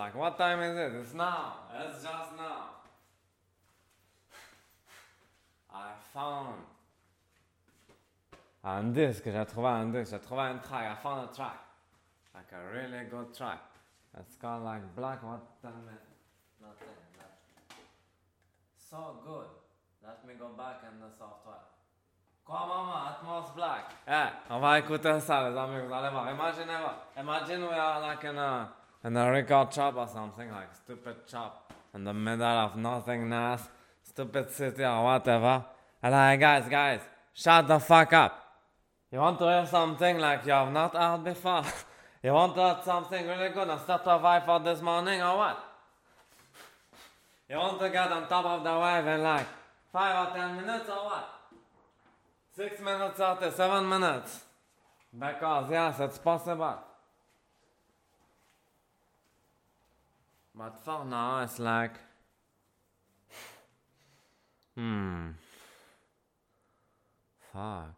Like, what time is it? It's now. It's just now. I found un disque. J'ai trouvé un disque. J'ai trouvé un track. I found a track. Like a really good track. It's called like Black. What time is it? Nothing. So good. Let me go back in the software. Quoi, maman? Atmos Black. On va écouter ça, les amis. Vous allez voir. Imagine we are like in a record shop or something, like stupid shop in the middle of nothingness, stupid city or whatever. And like, guys, shut the fuck up. You want to hear something like you have not heard before? You want to hear something really good and start to vibe for this morning or what? You want to get on top of the wave in like 5 or 10 minutes or what? 6 minutes or 7 minutes? Because yes, it's possible. But for now, it's like, fuck.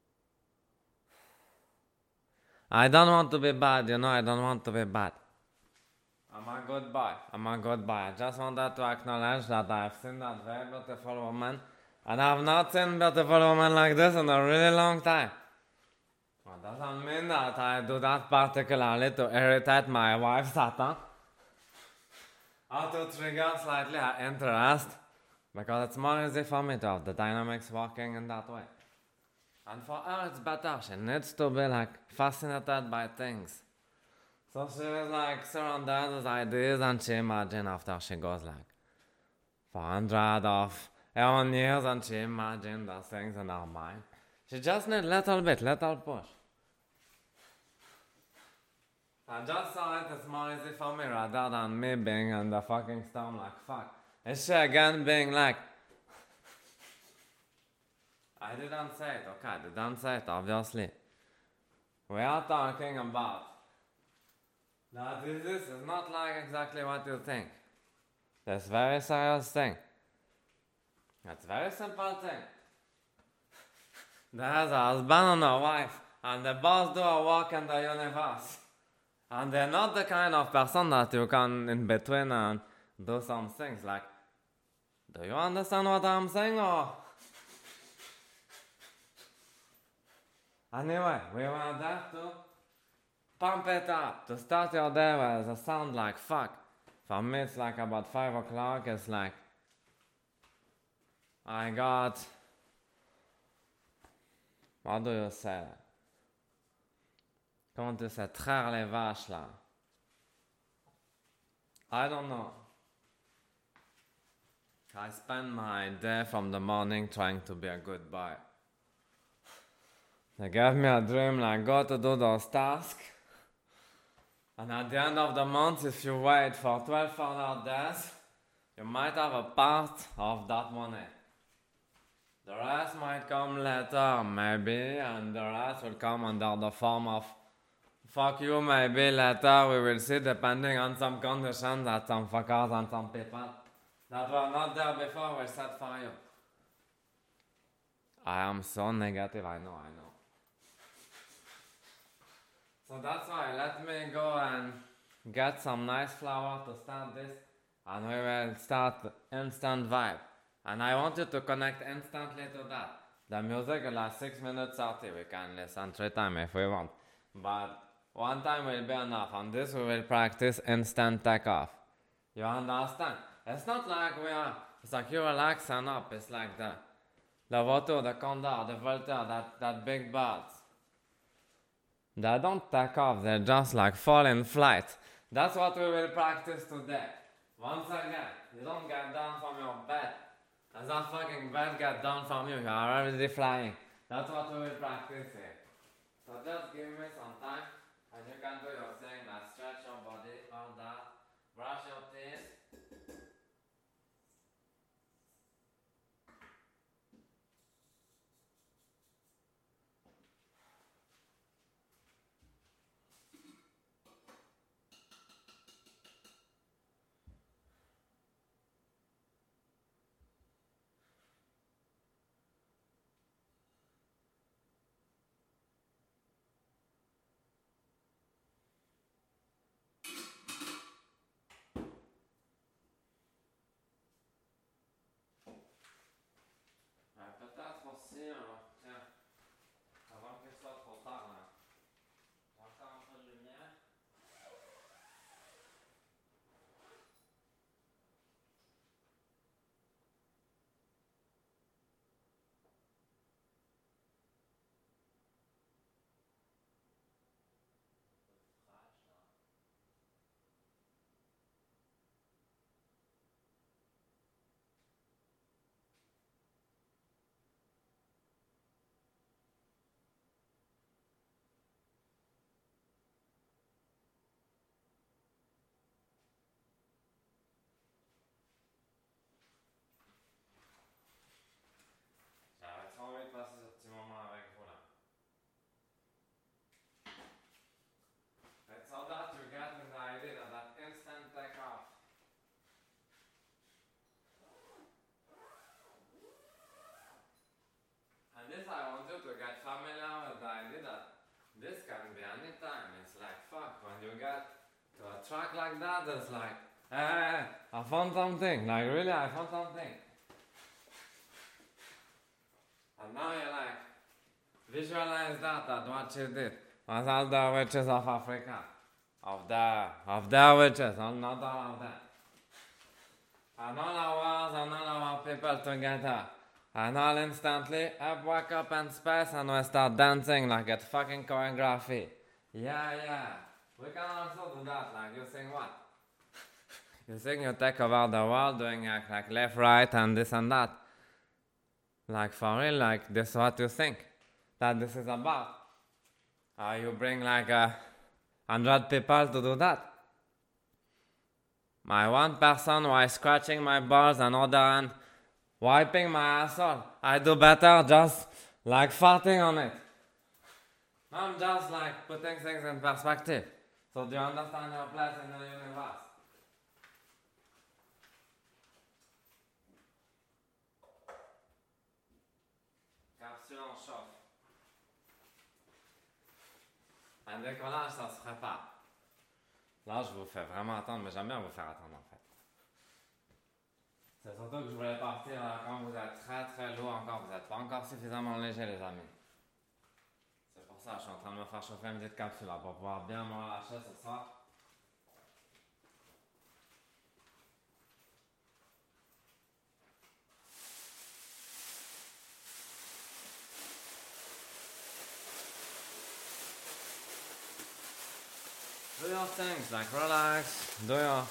I don't want to be bad, I don't want to be bad. I'm a good boy. I just wanted to acknowledge that I've seen that very beautiful woman, and I've not seen beautiful woman like this in a really long time. It doesn't mean that I do that particularly to irritate my wife, Satan, or to trigger slightly her interest, because it's more easy for me to have the dynamics working in that way. And for her it's better, she needs to be like fascinated by things. So she is like surrounded with ideas and she imagines after she goes like 400 of her own years and she imagines the things in her mind. She just needs little push. I just saw it's more easy for me rather than me being in the fucking storm like fuck. Is she again being like, I didn't say it, okay, I didn't say it, obviously. We are talking about that this is not like exactly what you think. It's very serious thing. It's very simple thing. There's a husband and a wife, and they both do a walk in the universe. And they're not the kind of person that you can in between and do some things like, do you understand what I'm saying or? Anyway, we were there to pump it up, to start your day with a sound like fuck. For me it's like about 5 o'clock, it's like, I got, what do you say? Comment tu sais, traire les vaches là? I don't know. I spend my day from the morning trying to be a good boy. They gave me a dream like go to do those tasks. And at the end of the month, if you wait for 1200 days, you might have a part of that money. The rest might come later, maybe, and the rest will come under the form of fuck you, maybe later, we will see, depending on some conditions that some fuckers and some people that were not there before will set for you. I am so negative, I know. So that's why, let me go and get some nice flour to start this, and we will start instant vibe. And I want you to connect instantly to that. The music will last 6 minutes 30, we can listen 3 times if we want. But 1 time will be enough, and this we will practice instant takeoff. You understand? It's not like it's like you relax and up, it's like the vautour, the condor, the vulture, that big birds. They don't take off, they just like fall in flight. That's what we will practice today. Once again, you don't get down from your bed. As that fucking bed get down from you, you are already flying. That's what we will practice here. So just give me some time, and you can do your thing, like stretch your body, all that, brush your teeth. sinon, tiens, avant qu'il soit trop tard là. Encore un peu de lumière. J'avais trop envie de passer ce petit moment avec vous là. It's so that you get the idea that instant takeoff. And this I want you to get familiar with the idea that this can be any time. It's like fuck, when you get to a track like that, it's like, hey, I found something. Like really, I found something. And now you like, visualize that what you did. Was all the witches of Africa. Of the witches, not all of them. And all our wars and all our people together. And all instantly, up, wake up in space and we start dancing like a fucking choreography. Yeah. We can also do that, like you sing what? You sing, you take over the world doing like left, right and this and that. Like for real, like this is what you think that this is about. You bring like 100 people to do that. My one person while scratching my balls and other hand wiping my asshole. I do better just like farting on it. I'm just like putting things in perspective. So do you understand your place in the universe? Capsule en chauffe. Un décollage, ça se prépare. Là, je vous fais vraiment attendre, mais j'aime bien vous faire attendre en fait. C'est surtout que je voulais partir quand vous êtes très très lourd encore, vous n'êtes pas encore suffisamment léger les amis. C'est pour ça que je suis en train de me faire chauffer une petite capsule là, pour pouvoir bien me relâcher ce soir. Do your things, like relax, do your...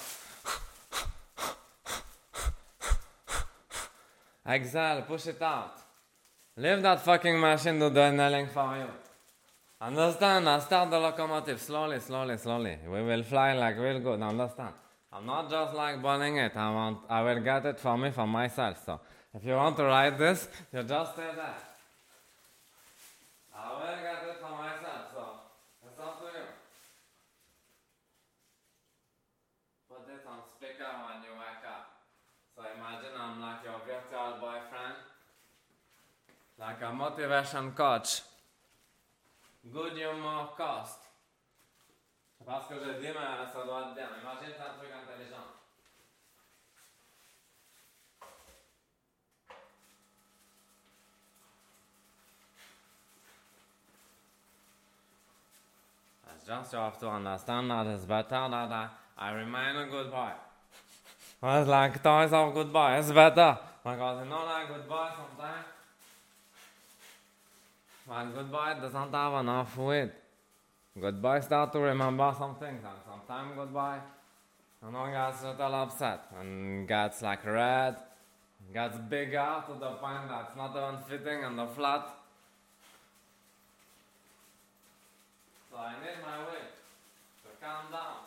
Exhale, push it out. Leave that fucking machine to do inhaling for you. Understand? I'll start the locomotive slowly. We will fly like real good, understand? I'm not just like burning it, I will get it for me, for myself. So, if you want to ride this, you just stay there. I will get it for myself, so, it's up to you. Put it on speaker when you wake up. So imagine I'm like your virtual boyfriend, like a motivation coach, good humor cost. C'est pas ce que je dis, mais ça doit être bien. Imagine un truc intelligent. It's just you have to understand that it's better that I remain a good boy. It's like toys of good boy, it's better. Because you know like good boy sometimes, when good boy doesn't have enough weight, good boy start to remember some things, and sometimes good boy, gets a little upset, and gets like red, gets bigger to the point that it's not even fitting on the flat. So I need my weight to calm down.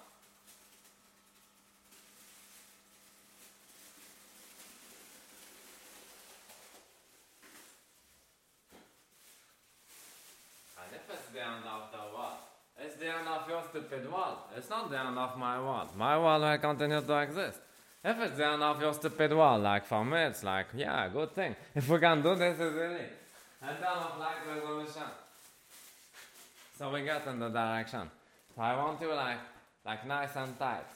It's the end of the world. It's the end of your stupid world. It's not the end of my world. My world will continue to exist. If it's the end of your stupid world, like for me, it's like, yeah, good thing. If we can do this easily. And then of like resolution. So we get in the direction. So I want you like nice and tight.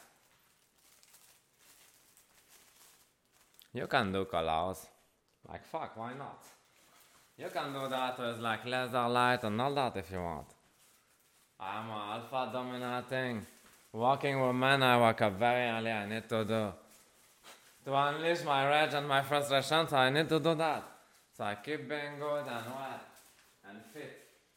You can do colors. Like fuck, why not? You can do that with like laser light and all that if you want. I'm an alpha dominating. Walking with men I wake up very early, I need to do. To unleash my rage and my frustration, so I need to do that. So I keep being good and well and fit.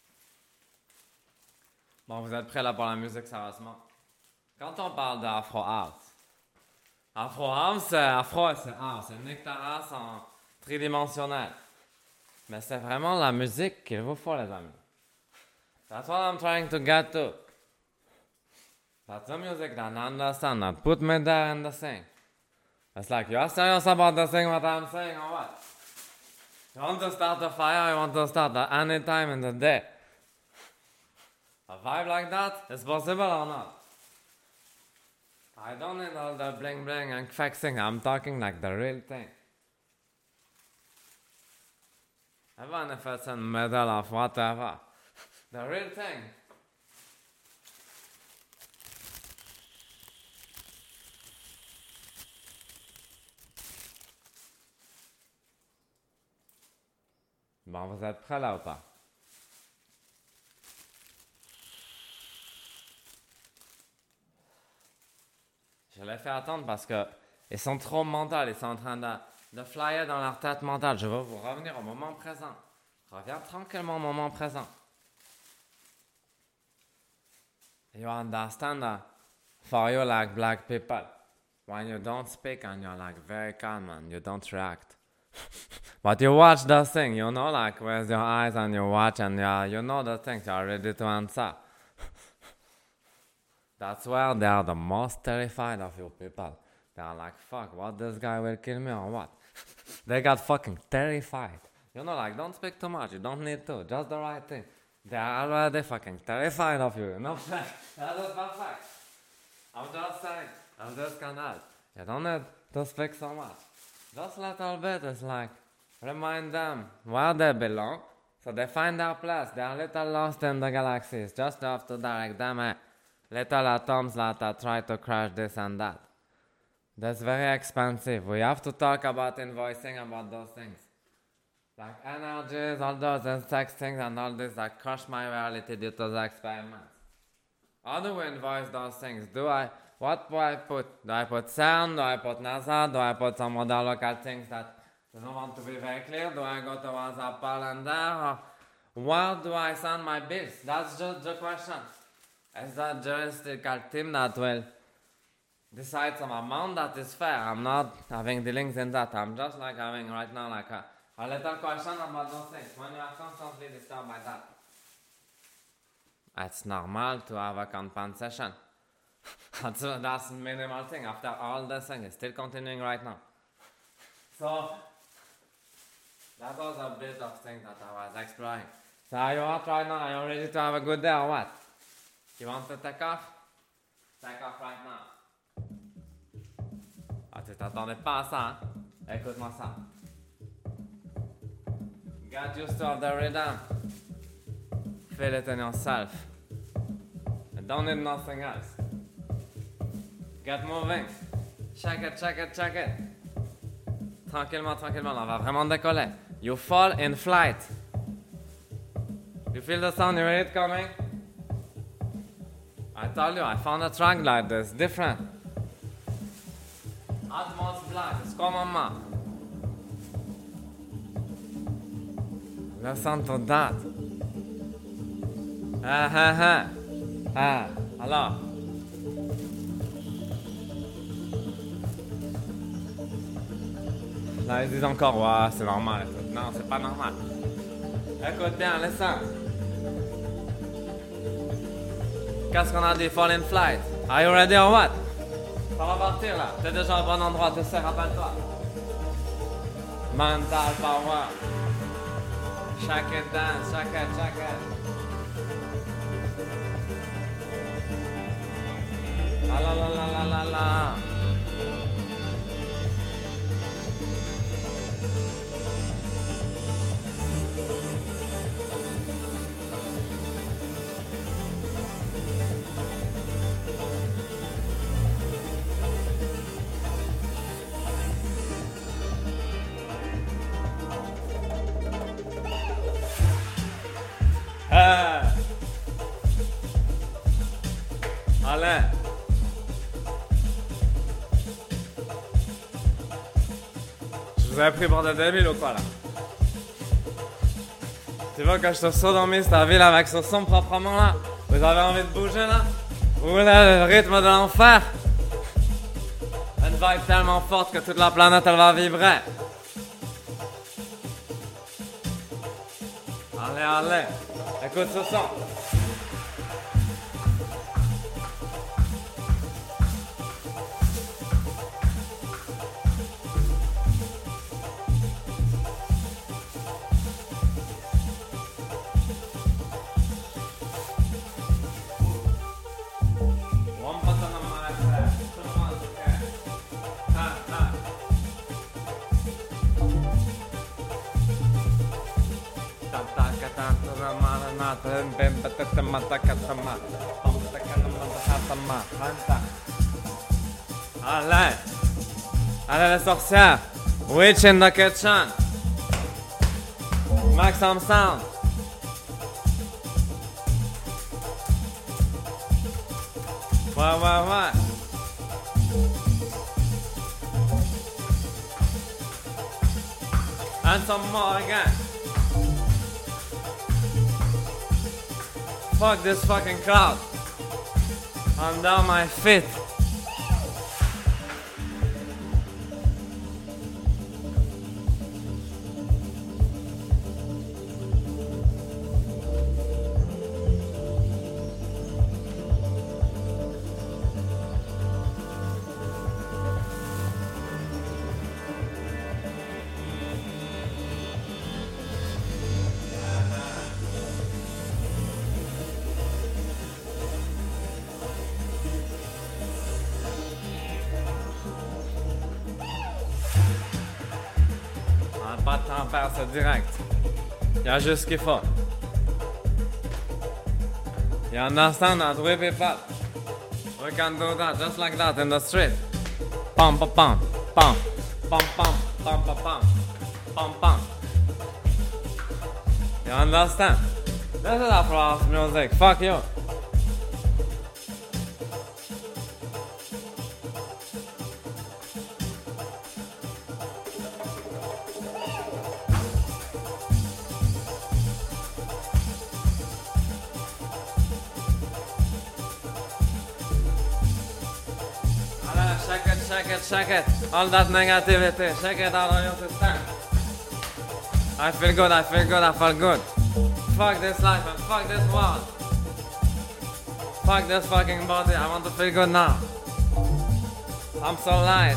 Bon, vous êtes prêts là pour la musique sérieusement? Quand on parle d'Afro House, Afro House, c'est Afro, c'est House, c'est Nectaras en tridimensionnel. Mais c'est vraiment la musique qu'il vous faut, les amis. That's what I'm trying to get to. That's the music that I understand, that put me there in the thing. It's like, you're serious about the thing what I'm saying or what? You want to start a fire, you want to start at any time in the day. A vibe like that is possible or not? I don't need all the bling bling and fake thing, I'm talking like the real thing. Even if it's in the middle of whatever. The real thing. Bon, vous êtes prêts là ou pas? Je les fais attendre parce que ils sont trop mentaux, ils sont en train de flyer dans leur tête mentale. Je veux vous revenir au moment présent. Reviens tranquillement au moment présent. You understand that for you like black people, when you don't speak and you're like very calm and you don't react. But you watch the thing, you know, like with your eyes and you watch and you know the things, you're ready to answer. That's where they are the most terrified of you people. They are like, fuck, what, this guy will kill me or what? They got fucking terrified. You know, like, don't speak too much, you don't need to, just the right thing. They are already fucking terrified of you, you know? That is perfect. I'm just saying, I'm just canal. You don't need to speak so much. Just a little bit is like, remind them where they belong, so they find their place. They are a little lost in the galaxies. Just have to direct them at little atoms that try to crash this and that. That's very expensive. We have to talk about invoicing about those things. Like energies, all those insect things and all this that crush my reality due to the experiments. How do we invoice those things? What do I put? Do I put CERN? Do I put NASA? Do I put some other local things that don't want to be very clear? Do I go towards a calendar? Or where do I send my bills? That's just the question. Is that juridical team that will decide some amount that is fair? I'm not having dealings in that. I'm just like having right now like a little question about those things. When you are constantly disturbed by that, it's normal to have a compensation. That's the minimal thing. After all this thing is still continuing right now. So that was a bit of thing that I was exploring. So are you out right now? Are you ready to have a good day or what? You want to take off? Take off right now. Ah, tu t'attendais pas à ça, hein? Écoute-moi ça. Get used to the rhythm. Feel it in yourself. You don't need nothing else. Get moving. Check it, check it, check it. Tranquillement, tranquillement, on va vraiment décoller. You fall in flight. You feel the sound, you hear it coming? I told you, I found a track like this, different. Atmos black, it's comme maman. Listen to that. Alors. Là, ils disent encore, ouais, c'est normal. Non, c'est pas normal. Écoute bien, listen. Qu'est-ce qu'on a dit? Fall in flight. Are you ready or what? Ça va partir là. T'es déjà au bon endroit, tu sais, rappelle-toi. Mental power. Check it dance, check it, check it. La la la la la la la. Vous avez pris pour des débiles ou quoi là? Tu vois que je te sodomise ta ville avec ce son proprement là? Vous avez envie de bouger là? Vous voulez le rythme de l'enfer? Une vibe tellement forte que toute la planète elle va vibrer. Allez, allez, écoute ce son. Allez, allez les sorcières, Witch in the kitchen, make some sound. Ouais. And some more again. Fuck this fucking crowd. I'm down my feet. Pas de temps à perdre, c'est direct. Il y a juste ce qu'il faut. You understand that? We people. We can do that just like that in the street. Pam pam pam pam pam pam pam pam pam pam pam. You understand? This is Afro house music. Fuck you. Check it. All that negativity. Check it out on your system. I feel good. Fuck this life and fuck this world. Fuck this fucking body. I want to feel good now. I'm so light.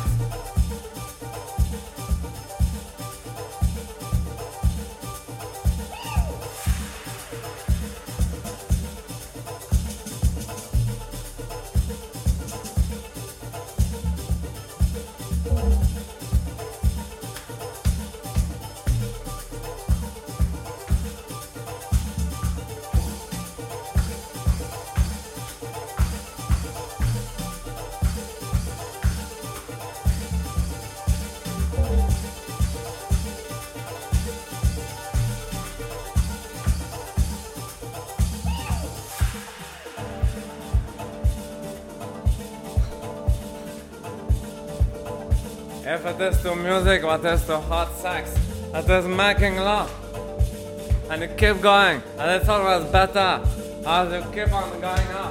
If it is to music, what is to hot sex? It is making love. And you keep going. And it's always better as you keep on going up.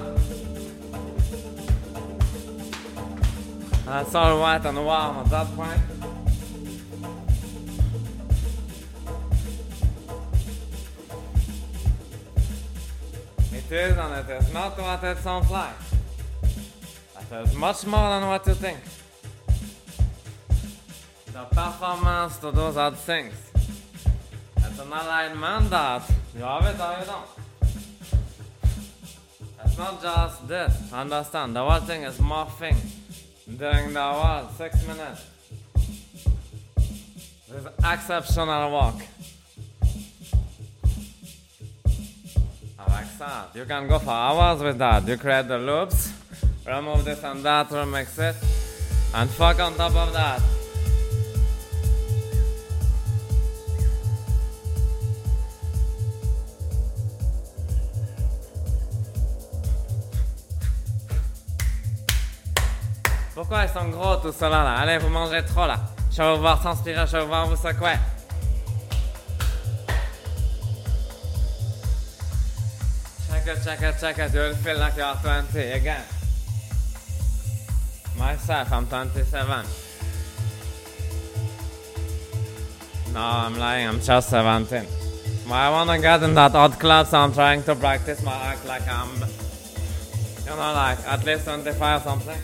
And it's all white and warm at that point. It is and it is not what it sounds like. It is much more than what you think. The performance to do that things. It's an alignment that you have it or you don't. It's not just this, understand, the whole thing is morphing during the whole 6 minutes. This is exceptional work. Like that, you can go for hours with that. You create the loops, remove this and that, remix it, and fuck on top of that. Pourquoi ils sont gros tout cela là? Allez, vous mangez trop là. Je vais vous voir transpirer, je vais vous voir vous secouer. Check it. You'll feel like you're 20 again. Myself, I'm 27. No, I'm lying, I'm just 17. But I wanna get in that odd club, so I'm trying to practice my act like I'm, like at least 25 or something.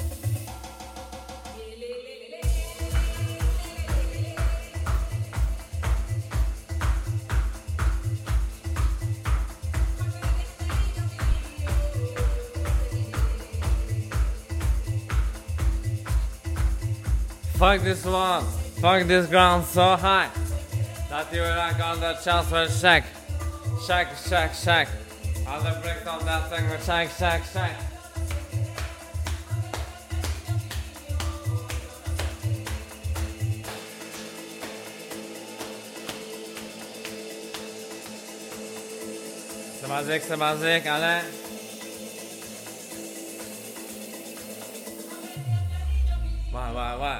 Fuck this wall, fuck this ground so high that you like all the chest will shake. Shake. All the bricks of that thing will shake. C'est basique, allez. Ouais.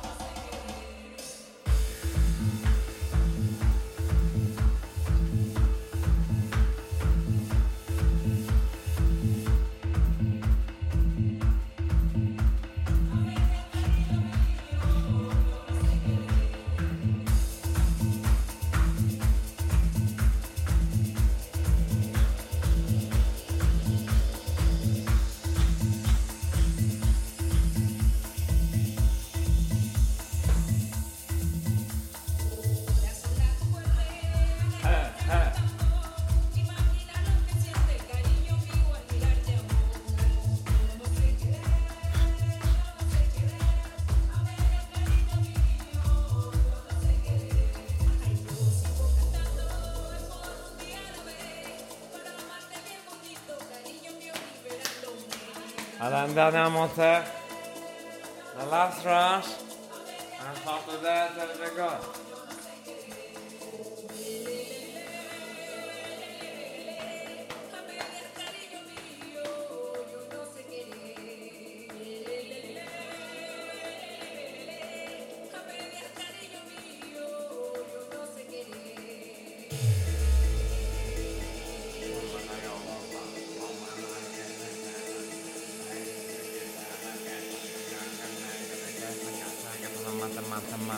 Alors, une dernière montée. The last rush. And after that, let me go. Teman.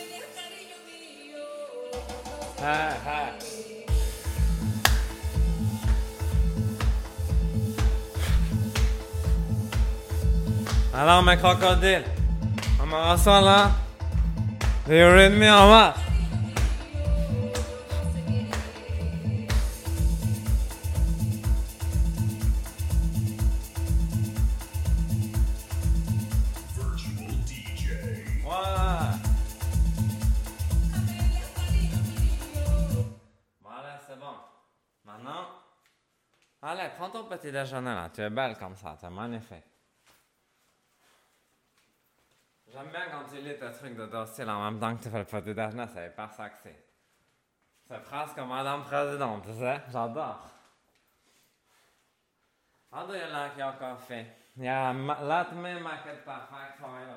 Hai. Alors mes crocodiles, on me reçoit là. Do you read me or what? Allez, prends ton petit déjeuner là, tu es belle comme ça, tu es magnifique. J'aime bien quand tu lis tes trucs de docile en même temps que tu fais le petit déjeuner, c'est hyper sexy. C'est presque comme Madame Présidente, tu sais, j'adore. How do you like your coffee? Yeah, let me make it perfect for you.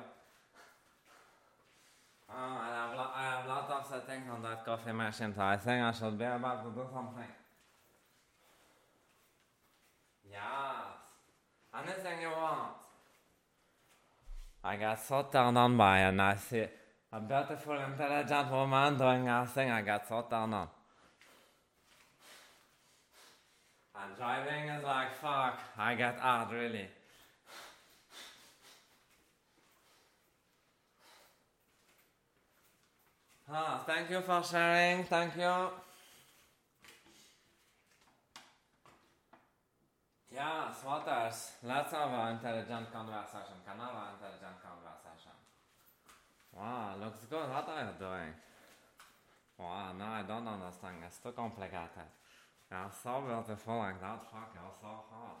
I have lots of settings on that coffee machine, so I think I should be able to do something. Yes, anything you want. I got so turned on by it, and I see a beautiful, intelligent woman doing a thing. I got so turned on. And driving is like fuck. I get hard, really. Thank you for sharing. Thank you. Yes, what else? Let's have an intelligent conversation. Can I have an intelligent conversation? Wow, looks good. What are you doing? Wow, no, I don't understand. It's too complicated. You're so beautiful like that. Fuck, you're so hot.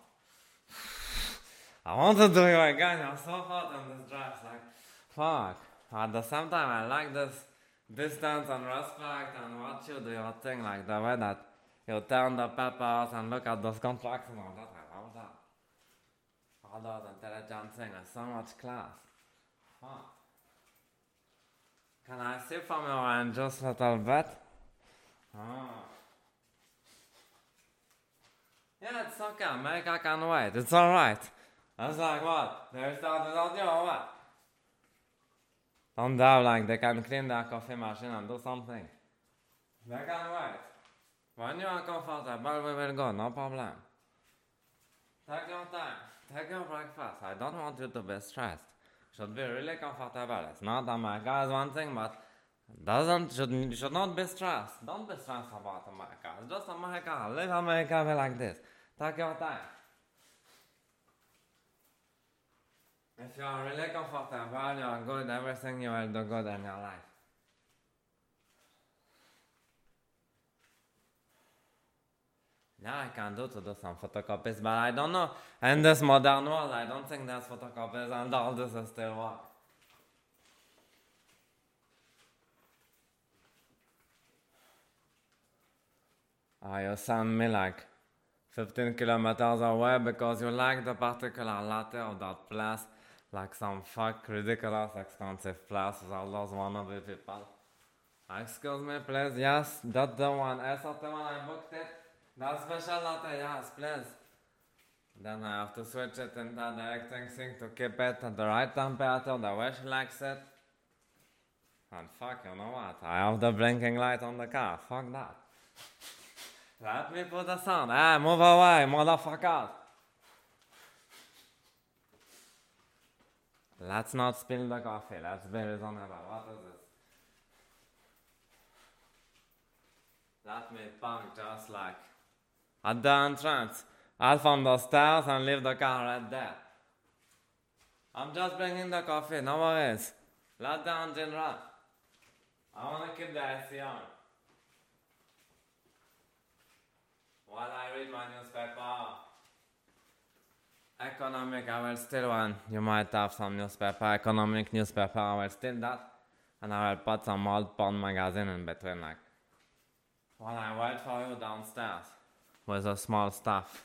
I want to do you again. You're so hot in this dress. Like, fuck. At the same time, I like this distance and respect and watch you do your thing. Like the way that you turn the peppers and look at those contracts and all that. I love that. All those intelligent things. So much class. Fuck. Can I see from your end just a little bit? Ah. Yeah, it's okay. Make I can wait. It's alright. I was like, what? They started without you or what? Don't doubt like they can clean their coffee machine and do something. They can wait. When you are comfortable, we will go, no problem. Take your time. Take your breakfast. I don't want you to be stressed. Should be really comfortable. It's not America is one thing, but should not be stressed. Don't be stressed about America. It's just America. Live America be like this. Take your time. If you are really comfortable, you are good, everything you will do good in your life. Yeah, I can do to do some photocopies, but I don't know. In this modern world, I don't think there's photocopies and all this is still work. You send me like 15 kilometers away because you like the particular latte of that place, like some ridiculous expensive place with all those wannabe people. Excuse me, please, yes, that's the one. Is that the one I booked it? That special latte, yes, please. Then I have to switch it into the acting thing to keep it at the right temperature, the way she likes it. And fuck, you know what? I have the blinking light on the car. Fuck that. Let me put the sound. Hey, move away, motherfuckers. Let's not spill the coffee. Let's be reasonable. What is this? Let me park just like at the entrance. I'll from the stairs and leave the car right there. I'm just bringing the coffee, no worries. Let the engine run. I wanna keep the AC on. While I read my newspaper. Economic, I will still one. You might have some newspaper, economic newspaper, I will steal that. And I will put some old porn magazine in between like. While I wait for you downstairs. With a small stuff.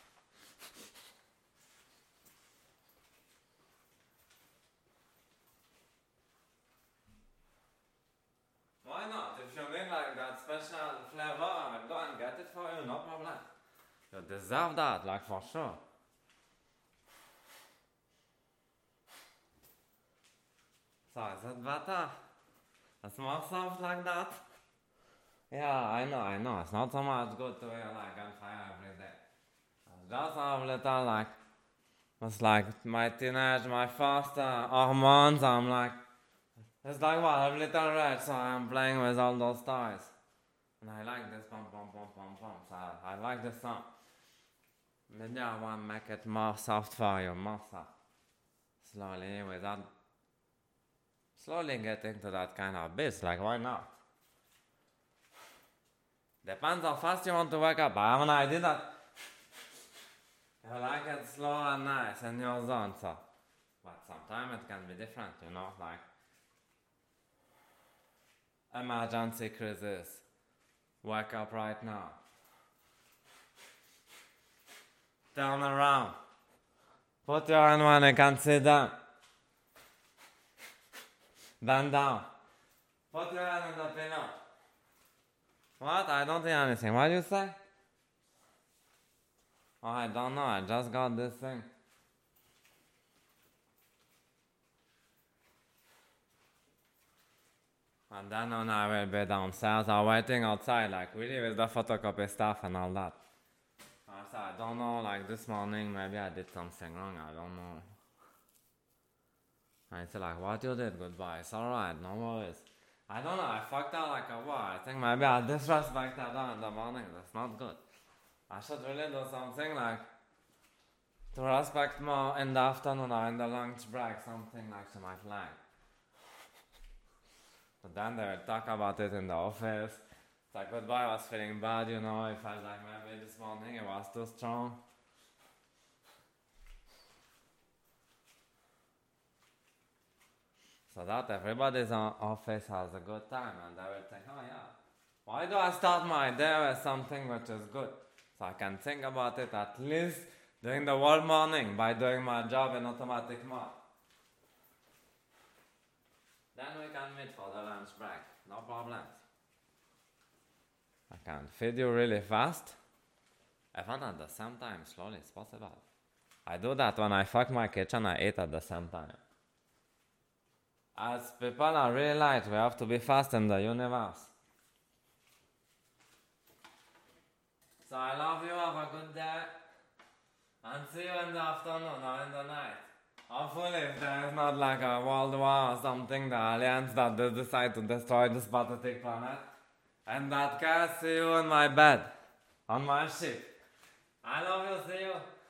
Why not? If you need like that special flavor, I will go and get it for you, no problem. You deserve that, like for sure. So is it better? It's more soft like that? Yeah, I know. It's not so much good to hear like on fire every day. Just a little like, it's like my teenage, my first hormones, I'm like, it's like what, a little red, so I'm playing with all those toys. And I like this pom pom pom pom pom, so I like this song. Maybe I want to make it more soft for you, more soft. Slowly, without, slowly getting to that kind of beat, like why not? Depends how fast you want to wake up. I have an idea that you like it slow and nice in your zone, so. But sometimes it can be different, you know, like emergency crisis. Wake up right now. Turn around. Put your hand when you can sit down. Bend down. Put your hand in the pillow. What? I don't hear anything. What do you say? Oh, I don't know. I just got this thing. And then when I will be downstairs, I'm waiting outside, like really with the photocopy stuff and all that. I don't know, like this morning maybe I did something wrong, I don't know. I say like, what you did? Goodbye. It's alright, no worries. I don't know, I fucked up like a war. I think maybe I disrespected her in the morning. That's not good. I should really do something like to respect more in the afternoon or in the lunch break, something like she might like. But then they will talk about it in the office. It's like goodbye, I was feeling bad, you know, I felt like maybe this morning it was too strong. So that everybody's office has a good time and they will think, oh yeah, why do I start my day with something which is good? So I can think about it at least during the whole morning by doing my job in automatic mode. Then we can meet for the lunch break. No problems. I can feed you really fast. Even at the same time, slowly it's possible. I do that when I fuck my kitchen, I eat at the same time. As people are really light, we have to be fast in the universe. So I love you, have a good day. And see you in the afternoon or in the night. Hopefully if there is not like a world war or something, the aliens that they decide to destroy this pathetic planet. In that case, see you in my bed. On my ship. I love you, see you.